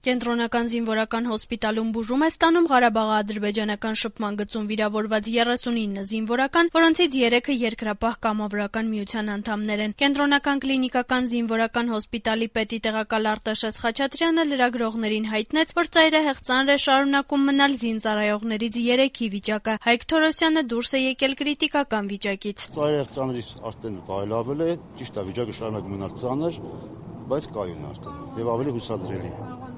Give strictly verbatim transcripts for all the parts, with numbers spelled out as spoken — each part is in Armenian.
Կենտրոնական զինվորական հոսպիտալում բուժում է ստանում Ղարաբաղի-ադրբեջանական շփման գծում վիրավորված երեսունինը զինվորական, որոնցից երեքը Երկրապահ կամավորական միության անդամներ են։ Կենտրոնական կլինիկական զինվորական հոսպիտալի պետի տեղակալ Արտաշես Խաչատրյանը լրագրողներին հայտնեց, որ ծայրահեղ ծանր է շարունակում մնալ զինծառայողներից երեքի վիճակը։ Հայկ Թորոսյանը դուրս է եկել կրիտիկական վիճակից։ Ծայրահեղ ծանրից արդեն բարելավել է, ճիշտ է, վիճակը շարունակում մնալ ծանր, բայց կայուն է արդեն եւ ավելի հուսադրելի։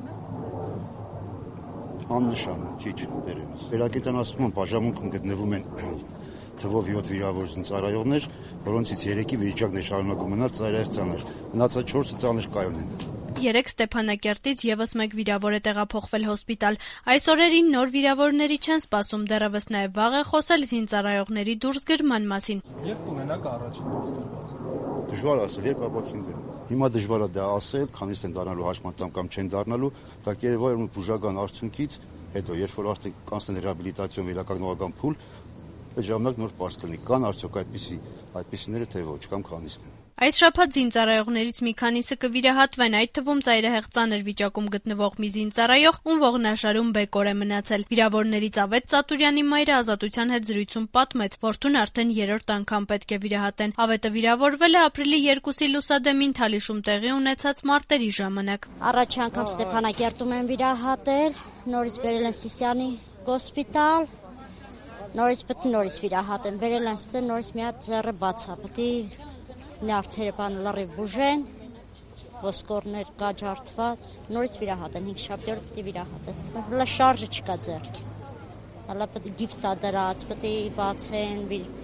Աննշան քիչ դերևս։ Վերակենդանացման բաժանմունքում գտնվում են թվով յոթ վիրավոր զինծառայողներ, որոնցից երեքի վիճակն է շարունակում մնալ ծայրահեղ ծանր։ Մնացած չորսը ծանր կայուն են։ Երեք Ստեփանակերտից եւս մեկ վիրավոր է տեղափոխվել հոսպիտալ։ Այս օրերին նոր վիրավորների չեն սպասում, դեռևս նաեւ վաղ է խոսել զինծառայողների դուրս գրման մասին։ Երբ կունենաք առաջին դուրս գրված։ Դժվար ասել, երբ ապակինվեն։ Հիմա դժվար է դա ասել, քանիստ են դառնալու հաշմանդամ կամ չեն դառնալու, դա կերևայր ու բուժական արդյունքից, հետո երբ որ արդեն կանցնեն ռեհաբիլիտացիոն վերականգնողական փուլ, այդ ժամանակ նոր պարզ կլինի, կան արդյոք այդպիսի այդպիսիները թե ոչ, կամ քանիստ են։ Այս շաբաթ զինծառայողներից մի քանիսը կվիրահատվեն, այդ թվում ծայրահեղ ծանր վիճակում գտնվող մի զինծառայող, ում ողնաշարում բեկոր է մնացել։ Վիրավորներից Ավետ Ծատուրյանի մայրը Ազատության հետ զրույցում պատմեց, որդուն արդեն երրորդ անգամ պետք է վիրահատեն։ Ավետը վիրավորվել է ապրիլի երկուսի լուսադեմին Թալիշում տեղի ունեցած մարտերի ժամանակ։ Առաջ անգամ Ստեփանակերտում են վիրահատել, նորից բերել են Սիսիանի հոսպիտալ, նորից պետք է նորից վիրահատեն, բերել են ստե նորից մի հատ ձեռը բաց է, պետք է նյարդերը բան լրիվ բուժեն, ոսկորներ կա ջարդված, նորից վիրահատեն, հինգ շաբթի օր պետք է վիրահատեն։ Հələ շարժը չկա ձեռքին։ Հələ պետք է գիպս ա դրած, պետք է բացեն,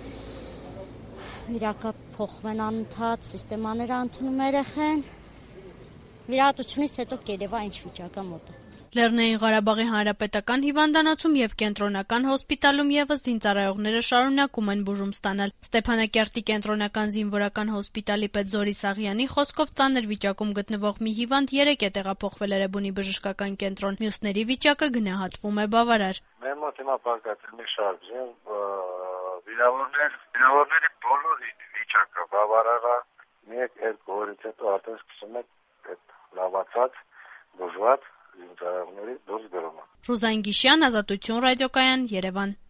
վիրակա փոխվեն անընդհատ, սիստեմաները ընդունում երեխեն։ Վիրահատությունից հետո կերևա ինչ վիճակա մոտ է։ Լեռնային Ղարաբաղի Հանրապետական հիվանդանոցում եւ կենտրոնական հոսպիտալում եւս զինծառայողները շարունակում են բուժում ստանալ։ Ստեփանակերտի կենտրոնական զինվորական հոսպիտալի պետ Զորի Սաղյանի խոսքով ծանր վիճակում գտնվող մի հիվանդ երեկ է տեղափոխվել Էրեբունի բժշկական կենտրոն, մյուսների վիճակը գնահատվում է բավարար։ Մեր մոտ հիմա բարգացել մի շարժ է, վիրավորներ, վիրավորների բոլորի վիճակը բավարար է, մեկ երկու օրից հետո արդեն սկսում է այդ լավացած, բուժված զինծառայողների դուրս գրումը։ Ռուզան Գիշյան, Ազատություն ռադիոկայան, Երևան։